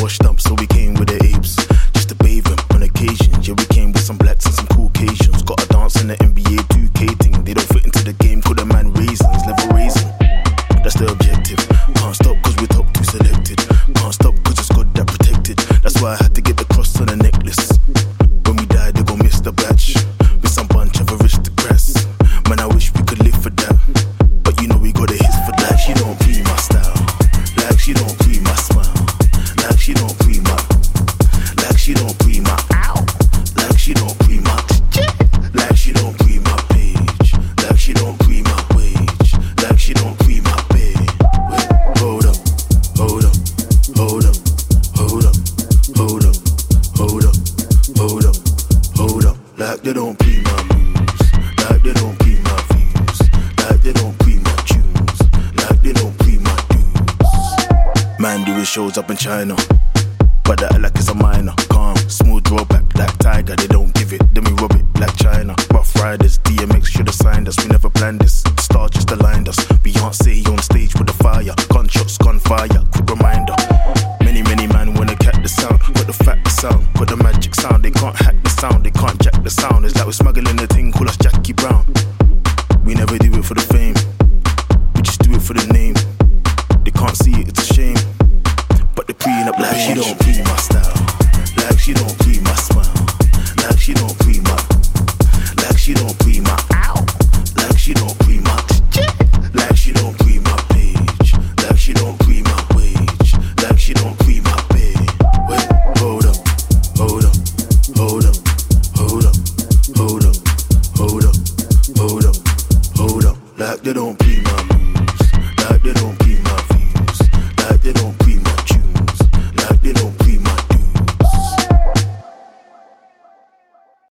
washed up, so we came with the apes. Just to bathe them on occasions. Yeah, we came with some blacks and some Caucasians. Got a dance in the NBA 2K thing. They don't fit into the game, call the man raisins, level raising. That's the objective. Can't stop cause we're top 2 selected. Can't stop cause it's God that protected. That's why I had to get the cross on the necklace. When we die, they gon' miss the batch. With some bunch of aristocrats. Man, I wish we could live for that. But you know we got the hits for that. She don't pre my style. Like she don't pre my smile. Like she don't pre my. Like she don't pre my. Ow. Like she don't pre my. Like she don't pre my page. Like she don't pre my wage. Like she don't pre my pay. Wait, hold up, hold up, hold up, hold up, hold up, hold up, hold up, hold up. Like they don't pre my moves. Like they don't pre my views. Like they don't pre my tunes. Like they don't pre my dues. Man doing shows up in China, but that like it's a minor. Calm, smooth drawback like Tiger. They don't give it, then we rob it like China. Rough Riders, DMX should've signed us. We never planned this, the stars just aligned us. Beyonce on stage with the fire. Gunshots, gunfire, quick reminder. Many man wanna catch the sound. Got the fact, the sound, got the magic sound. They can't hack the sound, they can't jack the sound. It's like we're smuggling the thing, call us Jackie Brown. We never do it for the fame, we just do it for the name. They can't see it, it's a shame. But they're preeing up like she don't pre my style. Like she don't pre my smile. Like she don't pre my. Like she don't pre my. Ow. Like she don't pre my. Like she